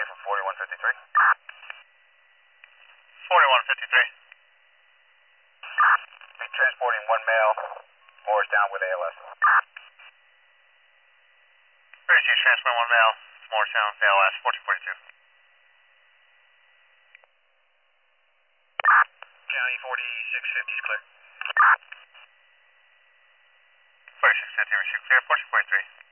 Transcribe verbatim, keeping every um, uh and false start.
County for forty-one fifty-three. forty-one fifty-three. Be transporting one male, Morris down with A L S. British Chief, transfer one male, Morristown, A L S, fourteen forty-two. County forty-six fifty is clear. forty-six fifty, received clear, fourteen forty-three.